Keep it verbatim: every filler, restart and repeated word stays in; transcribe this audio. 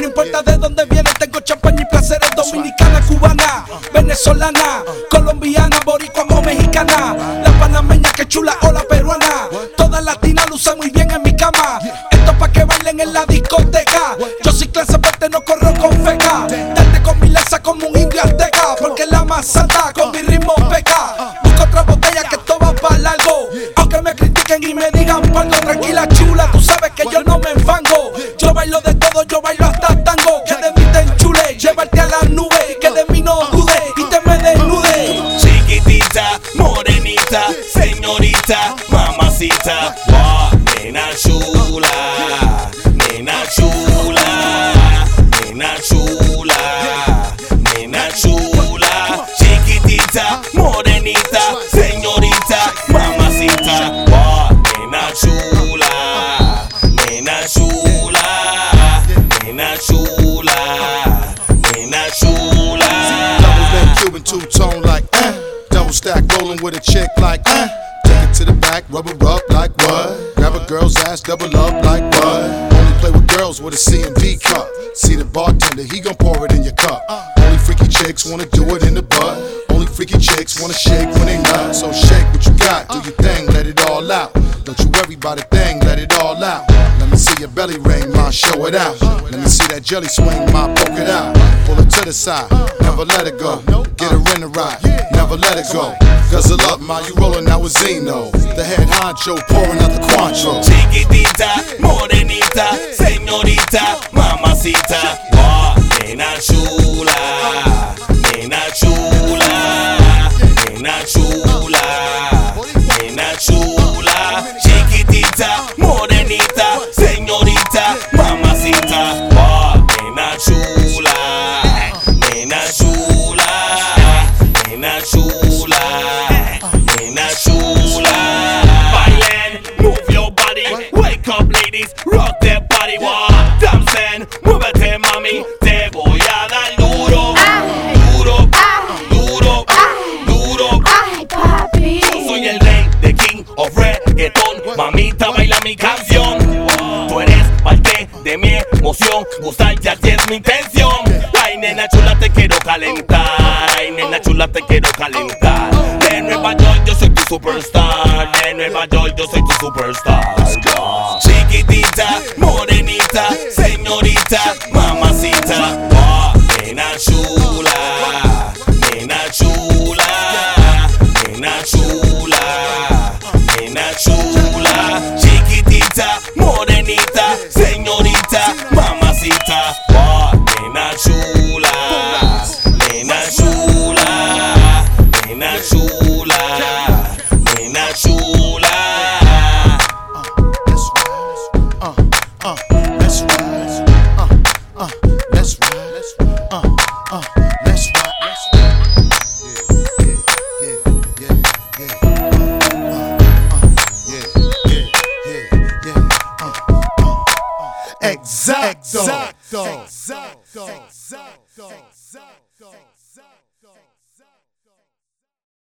importa de dónde viene, tengo champaña y placeres. Dominicana, cubana, venezolana, colombiana, boricua o mexicana. La panameña que chula o la peruana. Todas latinas lucen muy bien en mi cama. Esto pa' que bailen en la discoteca. Yo soy clase verde, no corro con feca. Darte con mi lanza como un indio azteca. Porque la más santa con mi ritmo peca. Busco otra botella que esto va pa' largo. Aunque me critiquen y me digan palgo. Tranquila chula, tú sabes que yo no me enfango. Yo bailo de todo, yo bailo hasta tango. Que de mí te enchule, llevarte a la nube. Que de mí no dude y te me desnude. Chiquitita, morenita, señorita, mamacita. Wow, nena chula, nena chula, nena chula, nena chula. Chiquitita, morenita, señorita, mamacita. Wow, nena chula, nena chula, nena chula, nena chula. Double bent Cuban two-tone like uh. Double stack rolling with a chick like uh. Take it to the back, rub her up like what? Grab a girl's ass, double up like what? Only play with girls with a C and D cup. See the bartender, he gon' pour it in your cup. Only freaky chicks wanna do it in the butt. Only freaky chicks wanna shake when they nut. So shake what you got, do your thing, let it all out. Don't you worry about a thing, let it all out. Let me see your belly ring, ma, show it out. Let me see that jelly swing, ma, poke it out. Pull it to the side, never let it go. Get her in the ride, never let it go. Guzzle up, ma, you rollin' out with Zeno. The head honcho pouring out the Quantro. Chiquitita, morenita, señorita, mamacita. Wow, nena chula, nena chula, nena chula, nena chula. Chiquitita, morenita, señorita, mamacita. Wow, nena chula, nena chula, nena chula, nena chula. Bailen, move your body, wake up ladies, rock that body. Wow, dancen, muévete mami, te voy a dar duro, duro, duro, duro. Ay, papi. Yo soy el rey de King of Reggaeton, mamita baila mi canción. Tú eres parte de mi emoción, gustarte así es mi intención. Ay nena chula te quiero calentar, ay nena chula te quiero calentar. De Nueva York yo soy tu superstar, de Nueva York yo soy tu superstar. Chiquitita, morenita, señorita, mamacita. Wow, nena chula, nena chula, nena chula, nena chula. Chiquitita, morenita, señorita, mamacita. Wow, nena chula, nena chula, nena chula, nena chula. Uh, uh, let's ride. Uh, uh, let's ride. Uh, uh, let's ride. Yeah, yeah, yeah, yeah, yeah. Uh, uh, yeah, yeah, yeah, yeah. Uh, uh, uh. Exacto. Exacto. Exacto. Exacto. Exacto.